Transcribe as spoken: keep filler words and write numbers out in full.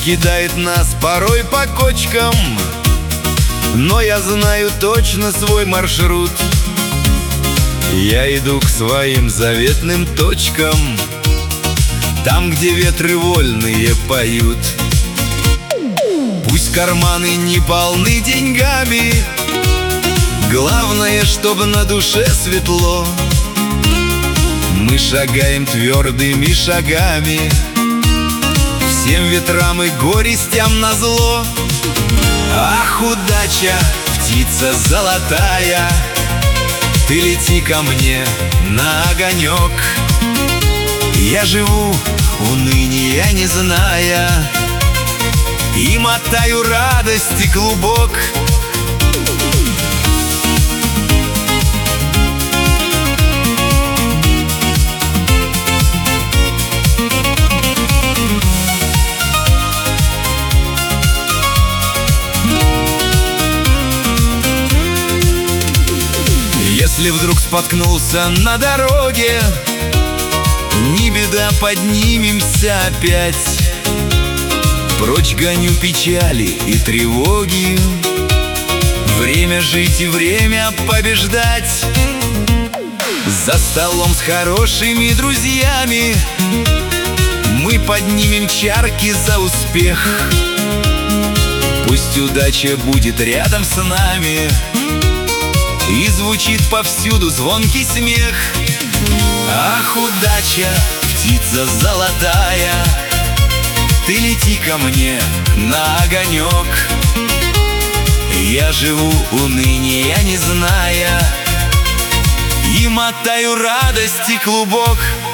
кидает нас порой по кочкам, но я знаю точно свой маршрут. Я иду к своим заветным точкам, там, где ветры вольные поют. Пусть карманы не полны деньгами, главное, чтобы на душе светло. Мы шагаем твердыми шагами, всем ветрам и горестям назло. Ах, удача, птица золотая, ты лети ко мне на огонек. Я живу, уныния не зная, и мотаю радости клубок. Если вдруг споткнулся на дороге, не беда, поднимемся опять. Прочь гоню печали и тревоги, время жить и время побеждать. За столом с хорошими друзьями мы поднимем чарки за успех. Пусть удача будет рядом с нами, и звучит повсюду звонкий смех. Ах, удача, птица золотая, ты лети ко мне на огонек. Я живу, уныния не зная, и мотаю радости клубок.